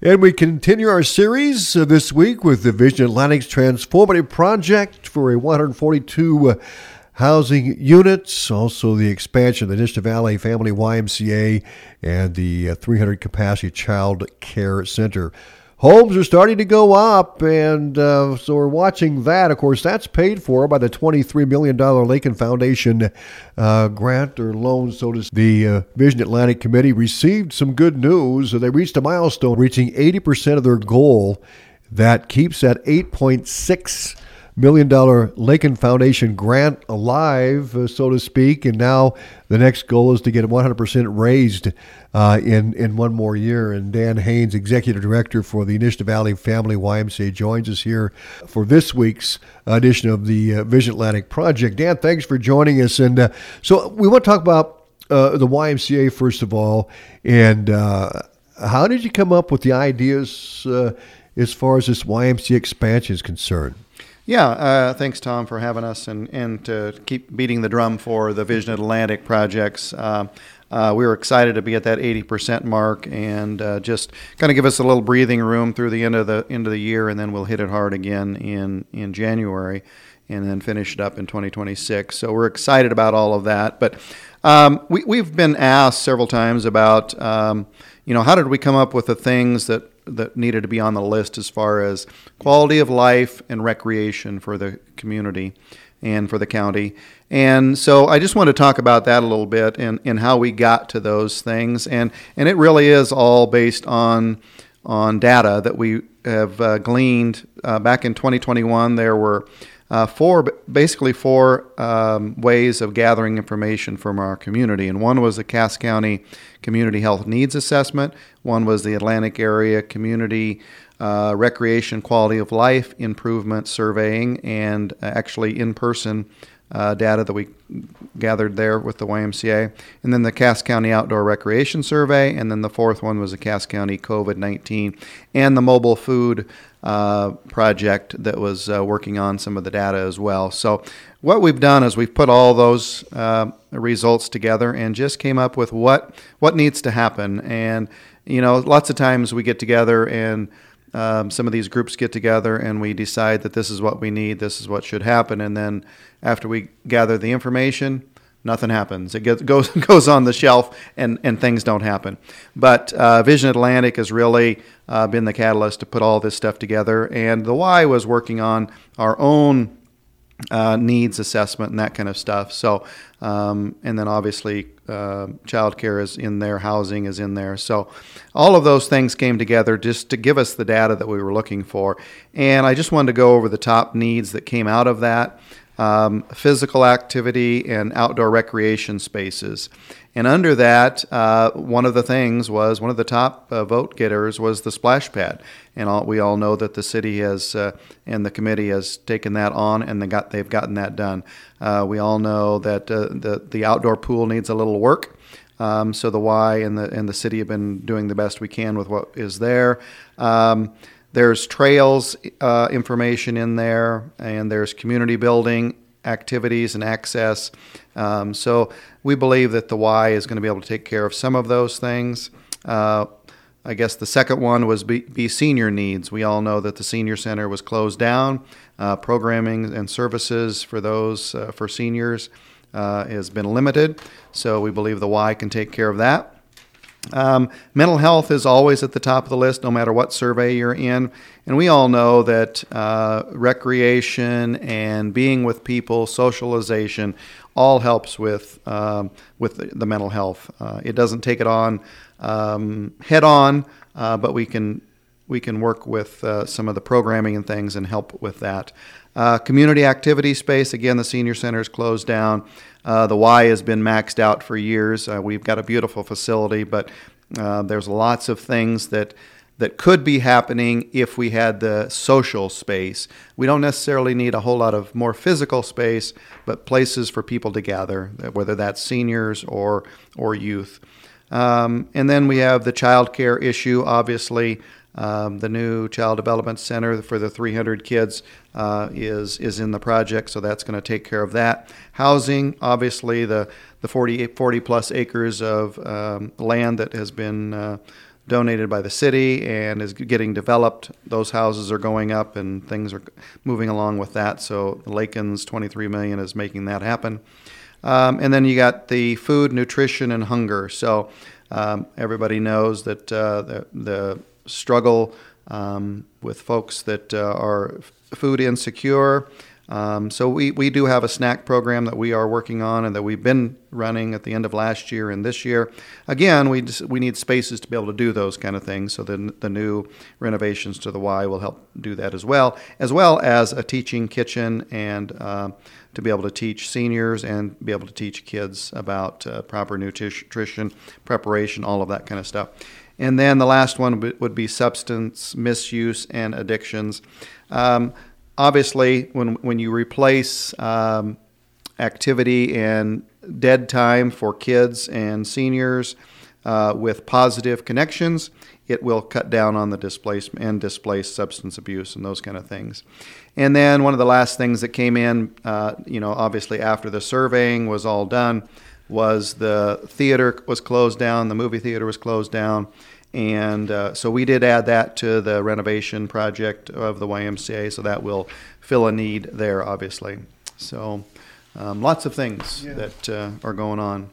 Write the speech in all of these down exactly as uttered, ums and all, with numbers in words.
And we continue our series uh, this week with the Vision Atlantic's transformative project for a one hundred forty-two uh, housing units, also the expansion of the Nishna Valley Family Y M C A and the uh, three hundred capacity child care center. Homes are starting to go up, and uh, so we're watching that. Of course, that's paid for by the twenty-three million dollars Lakin Foundation uh, grant or loan. So does the uh, Vision Atlantic Committee received some good news. They reached a milestone, reaching eighty percent of their goal. That keeps that eight point six million dollars Lakin Foundation grant alive, uh, so to speak. And now the next goal is to get one hundred percent raised uh, in, in one more year. And Dan Haynes, Executive Director for the Nishna Valley Family Y M C A, joins us here for this week's edition of the uh, Vision Atlantic Project. Dan, thanks for joining us. And uh, so we want to talk about uh, the Y M C A first of all. And uh, how did you come up with the ideas uh, as far as this Y M C A expansion is concerned? Yeah, uh, thanks, Tom, for having us and, and to keep beating the drum for the Vision Atlantic projects. Uh, uh, we were excited to be at that eighty percent mark and uh, just kind of give us a little breathing room through the end of the end of the year, and then we'll hit it hard again in, in January and then finish it up in twenty twenty-six. So we're excited about all of that. But um, we, we've been asked several times about, um, you know, how did we come up with the things that that needed to be on the list as far as quality of life and recreation for the community and for the county. And so I just want to talk about that a little bit and, and how we got to those things. And, and it really is all based on on data that we have uh, gleaned. Uh, back in twenty twenty-one, there were uh, four, basically four um, ways of gathering information from our community. And one was the Cass County Community Health Needs Assessment. One was the Atlantic Area Community uh, Recreation Quality of Life Improvement Surveying, and actually in-person uh, data that we gathered there with the Y M C A. And then the Cass County Outdoor Recreation Survey. And then the fourth one was the Cass County COVID nineteen and the Mobile Food uh, Project that was uh, working on some of the data as well. So what we've done is we've put all those uh, results together and just came up with what what needs to happen. And, you know, lots of times we get together and um, some of these groups get together and we decide that this is what we need, this is what should happen. And then after we gather the information, nothing happens. It gets, goes goes on the shelf and, and things don't happen. But uh, Vision Atlantic has really uh, been the catalyst to put all this stuff together. And the Y was working on our own Uh, needs assessment and that kind of stuff. So, um, and then obviously uh, childcare is in there, housing is in there. So all of those things came together just to give us the data that we were looking for. And I just wanted to go over the top needs that came out of that. Um, physical activity and outdoor recreation spaces. And under that, uh, one of the things was, one of the top uh, vote getters was the splash pad. And all, we all know that the city has, uh, and the committee has taken that on and they got, they've gotten that done. Uh, we all know that uh, the, the outdoor pool needs a little work. Um, so the Y and the, and the city have been doing the best we can with what is there. Um, There's trails uh, information in there, and there's community building activities and access. Um, so we believe that the Y is going to be able to take care of some of those things. Uh, I guess the second one was be, be senior needs. We all know that the senior center was closed down. Uh, programming and services for those uh, for seniors uh, has been limited. So we believe the Y can take care of that. Um, mental health is always at the top of the list, no matter what survey you're in. And we all know that uh, recreation and being with people, socialization, all helps with um, with the, the mental health. Uh, it doesn't take it on um, head on, uh, but we can we can work with uh, some of the programming and things and help with that. Uh, community activity space, again, the senior center is closed down. Uh, the Y has been maxed out for years. Uh, we've got a beautiful facility, but uh, there's lots of things that that could be happening if we had the social space. We don't necessarily need a whole lot of more physical space, but places for people to gather, whether that's seniors or or youth. Um, and then we have the child care issue, obviously. Um, the new Child Development Center for the three hundred kids uh, is is in the project, so that's going to take care of that. Housing, obviously, the the forty, forty plus acres of um, land that has been uh, donated by the city and is getting developed. Those houses are going up and things are moving along with that. So Lakin's twenty-three million dollars is making that happen. Um, and then you got the food, nutrition, and hunger. So um, everybody knows that uh, the, the struggle um, with folks that uh, are food insecure. Um, so we, we do have a snack program that we are working on and that we've been running at the end of last year and this year. Again, we just, we need spaces to be able to do those kind of things. So the, the new renovations to the Y will help do that as well, as well as a teaching kitchen and uh, to be able to teach seniors and be able to teach kids about uh, proper nutrition, preparation, all of that kind of stuff. And then the last one would be substance misuse and addictions. Um, Obviously, when when you replace um, activity and dead time for kids and seniors uh, with positive connections, it will cut down on the displacement and displace substance abuse and those kind of things. And then one of the last things that came in, uh, you know, obviously after the surveying was all done, was the theater was closed down, the movie theater was closed down. And uh, so we did add that to the renovation project of the Y M C A, so that will fill a need there, obviously. So um, lots of things yeah. that uh, are going on.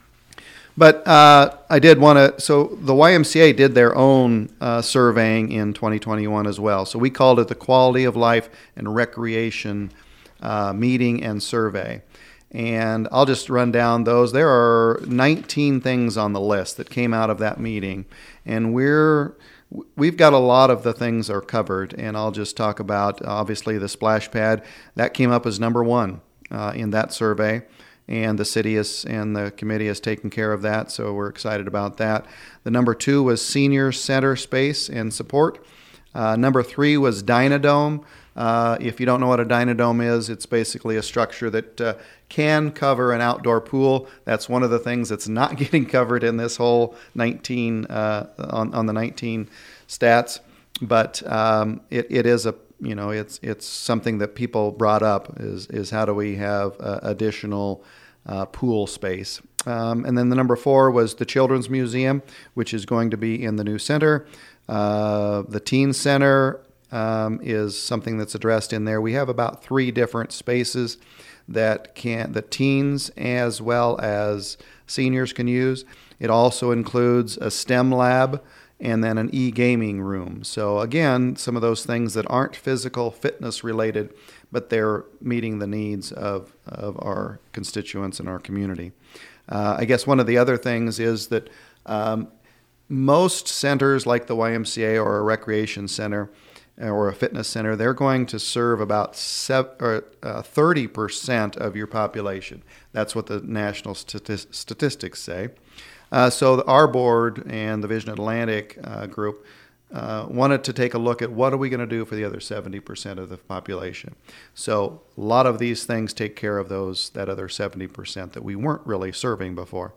But uh, I did want to, so the Y M C A did their own uh, surveying in twenty twenty-one as well. So we called it the Quality of Life and Recreation uh, Meeting and Survey. And I'll just run down those. There are nineteen things on the list that came out of that meeting. And we're, we've got a lot of the things are covered. And I'll just talk about, obviously, the splash pad. That came up as number one uh, in that survey. And the city is, and the committee has taken care of that. So we're excited about that. The number two was senior center space and support. Uh, number three was Dynadome. Uh, if you don't know what a Dynadome is, it's basically a structure that uh, can cover an outdoor pool. That's one of the things that's not getting covered in this whole nineteen uh, on on the nineteen stats. But um, it it is a you know it's it's something that people brought up is is how do we have uh, additional uh, pool space. Um, and then the number four was the Children's Museum, which is going to be in the new center. Uh, the Teen Center um, is something that's addressed in there. We have about three different spaces that can the teens as well as seniors can use. It also includes a STEM lab and then an e-gaming room. So again, some of those things that aren't physical fitness related, but they're meeting the needs of, of our constituents and our community. Uh, I guess one of the other things is that um, most centers like the Y M C A or a recreation center or a fitness center, they're going to serve about seven, or, uh, thirty percent of your population. That's what the national stati- statistics say. Uh, so our board and the Vision Atlantic uh, group uh, wanted to take a look at what are we going to do for the other seventy percent of the population. So a lot of these things take care of those that other seventy percent that we weren't really serving before.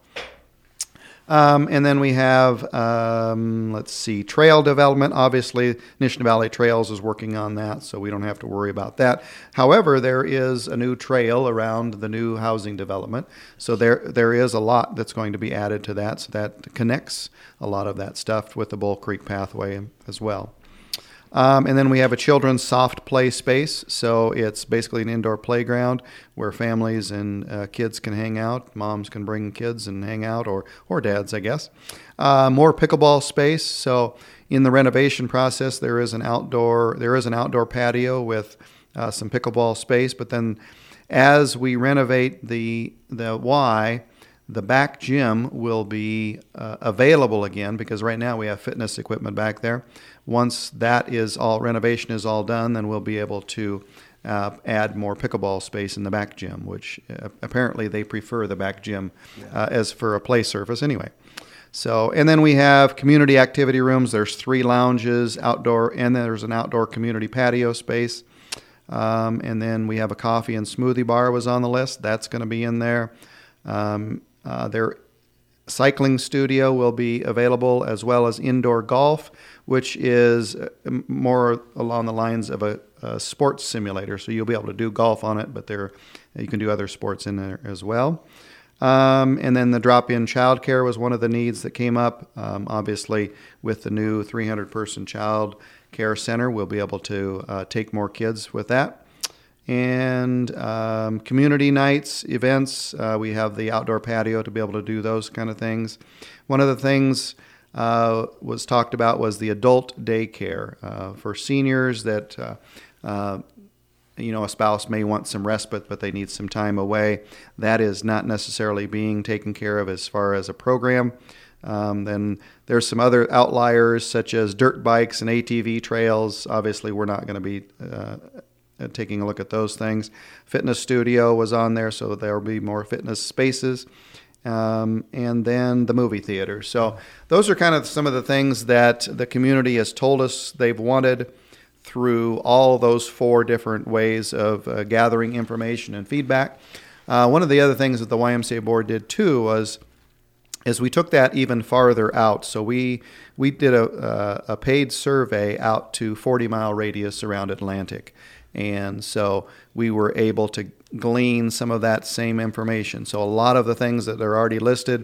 Um, and then we have, um, let's see, trail development. Obviously, Nishnah Valley Trails is working on that, so we don't have to worry about that. However, there is a new trail around the new housing development, so there there is a lot that's going to be added to that, so that connects a lot of that stuff with the Bull Creek Pathway as well. Um, and then we have a children's soft play space. So it's basically an indoor playground where families and uh, kids can hang out. Moms can bring kids and hang out, or or dads, I guess. Uh, more pickleball space. So in the renovation process, there is an outdoor there is an outdoor patio with uh, some pickleball space. But then, as we renovate the the Y, the back gym will be uh, available again, because right now we have fitness equipment back there. Once that is all, renovation is all done, then we'll be able to uh, add more pickleball space in the back gym, which uh, apparently they prefer the back gym uh, as for a play surface anyway. So, and then we have community activity rooms. There's three lounges, outdoor, and then there's an outdoor community patio space. Um, and then we have a coffee and smoothie bar was on the list. That's going to be in there. Um, uh, their cycling studio will be available, as well as indoor golf, which is more along the lines of a, a sports simulator. So you'll be able to do golf on it, but there you can do other sports in there as well. Um, and then the drop-in childcare was one of the needs that came up. Um, obviously, with the new three hundred person child care center, we'll be able to uh, take more kids with that. And um, community nights, events, uh, we have the outdoor patio to be able to do those kind of things. One of the things uh, was talked about was the adult daycare uh, for seniors that uh, uh, you know, a spouse may want some respite, but they need some time away. That is not necessarily being taken care of as far as a program. Um, then there's some other outliers such as dirt bikes and A T V trails. Obviously, we're not going to be uh, taking a look at those things. Fitness studio was on there, so there will be more fitness spaces. Um, and then the movie theater. So those are kind of some of the things that the community has told us they've wanted through all those four different ways of uh, gathering information and feedback. Uh, one of the other things that the Y M C A board did too was is we took that even farther out. So we we did a, uh, a paid survey out to forty mile radius around Atlantic. And so we were able to glean some of that same information. So a lot of the things that are already listed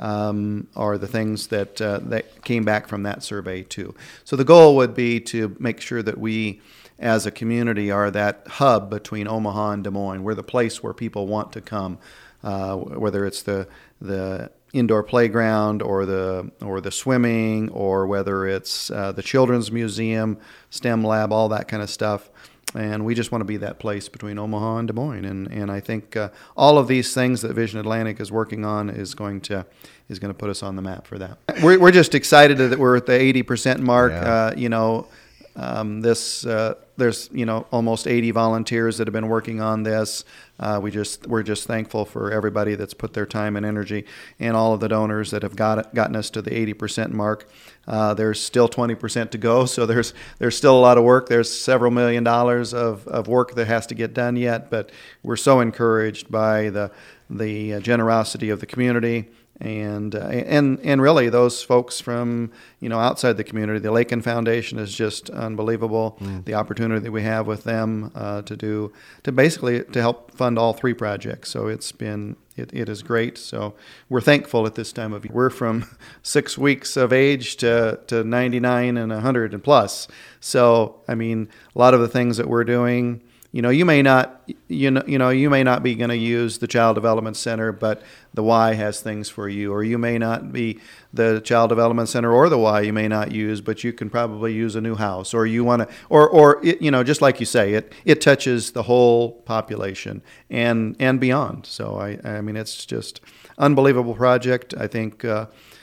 Um, are the things that uh, that came back from that survey too. So the goal would be to make sure that we, as a community, are that hub between Omaha and Des Moines. We're the place where people want to come, uh, whether it's the the indoor playground or the or the swimming, or whether it's uh, the children's museum, STEM lab, all that kind of stuff. And we just want to be that place between Omaha and Des Moines. And, and I think uh, all of these things that Vision Atlantic is working on is going to is going to put us on the map for that. We're, we're just excited that we're at the eighty percent mark. Yeah. Uh, you know, um, this uh, there's you know almost eighty volunteers that have been working on this. Uh, we just we're just thankful for everybody that's put their time and energy, and all of the donors that have got gotten us to the eighty percent mark. Uh, there's still twenty percent to go, so there's there's still a lot of work. There's several million dollars of, of work that has to get done yet, but we're so encouraged by the the generosity of the community. And uh, and and really, those folks from you know outside the community, the Lakin Foundation is just unbelievable. Mm. The opportunity that we have with them uh, to do to basically to help fund all three projects. So it's been it, it is great. So we're thankful at this time of year. We're from six weeks of age to to ninety-nine and one hundred and plus. So I mean, a lot of the things that we're doing. You know, you may not, you know, you know, you may not be going to use the Child Development Center, but the Y has things for you. Or you may not be the Child Development Center or the Y you may not use, but you can probably use a new house. Or you want to, or or it, you know, just like you say, it it touches the whole population and and beyond. So I I mean, it's just unbelievable project. I think uh,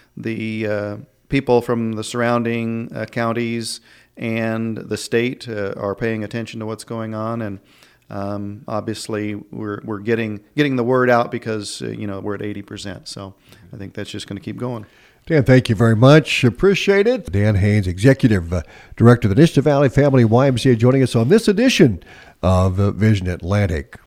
the uh, people from the surrounding uh, counties and the state uh, are paying attention to what's going on, and um, obviously we're we're getting getting the word out because uh, you know we're at eighty percent. So I think that's just going to keep going. Dan, thank you very much. Appreciate it. Dan Haynes, Executive uh, Director of the Nishnah Valley Family Y M C A, joining us on this edition of uh, Vision Atlantic.